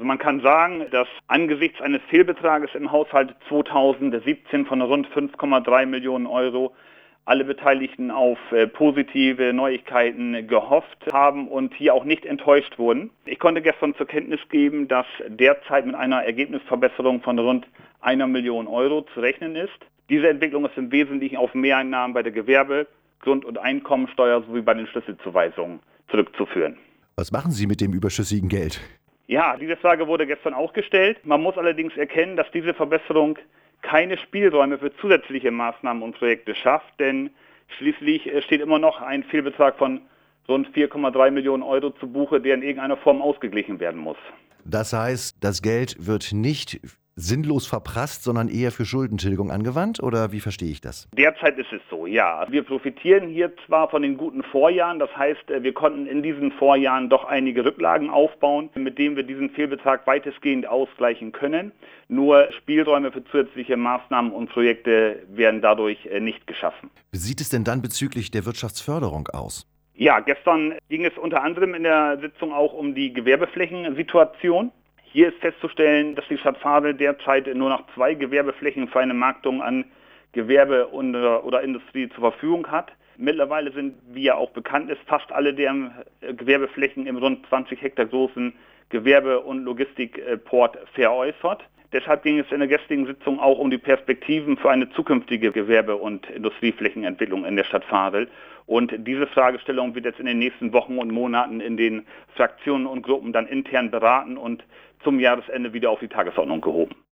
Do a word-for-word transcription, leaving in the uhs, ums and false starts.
Also man kann sagen, dass angesichts eines Fehlbetrages im Haushalt zweitausendsiebzehn von rund fünf Komma drei Millionen Euro alle Beteiligten auf äh, positive Neuigkeiten gehofft haben und hier auch nicht enttäuscht wurden. Ich konnte gestern zur Kenntnis geben, dass derzeit mit einer Ergebnisverbesserung von rund einer Million Euro zu rechnen ist. Diese Entwicklung ist im Wesentlichen auf Mehreinnahmen bei der Gewerbe-, Grund- und Einkommensteuer sowie bei den Schlüsselzuweisungen zurückzuführen. Was machen Sie mit dem überschüssigen Geld? Ja, diese Frage wurde gestern auch gestellt. Man muss allerdings erkennen, dass diese Verbesserung keine Spielräume für zusätzliche Maßnahmen und Projekte schafft, denn schließlich steht immer noch ein Fehlbetrag von rund vier Komma drei Millionen Euro zu Buche, der in irgendeiner Form ausgeglichen werden muss. Das heißt, das Geld wird nicht sinnlos verprasst, sondern eher für Schuldentilgung angewandt? Oder wie verstehe ich das? Derzeit ist es so, ja. Wir profitieren hier zwar von den guten Vorjahren, das heißt, wir konnten in diesen Vorjahren doch einige Rücklagen aufbauen, mit denen wir diesen Fehlbetrag weitestgehend ausgleichen können. Nur Spielräume für zusätzliche Maßnahmen und Projekte werden dadurch nicht geschaffen. Wie sieht es denn dann bezüglich der Wirtschaftsförderung aus? Ja, gestern ging es unter anderem in der Sitzung auch um die Gewerbeflächensituation. Hier ist festzustellen, dass die Stadt Vardel derzeit nur noch zwei Gewerbeflächen für eine Marktung an Gewerbe und, oder Industrie zur Verfügung hat. Mittlerweile sind, wie ja auch bekannt ist, fast alle der Gewerbeflächen im rund zwanzig Hektar großen Gewerbe- und Logistikport veräußert. Deshalb ging es in der gestrigen Sitzung auch um die Perspektiven für eine zukünftige Gewerbe- und Industrieflächenentwicklung in der Stadt Vardel. Und diese Fragestellung wird jetzt in den nächsten Wochen und Monaten in den Fraktionen und Gruppen dann intern beraten und zum Jahresende wieder auf die Tagesordnung gehoben.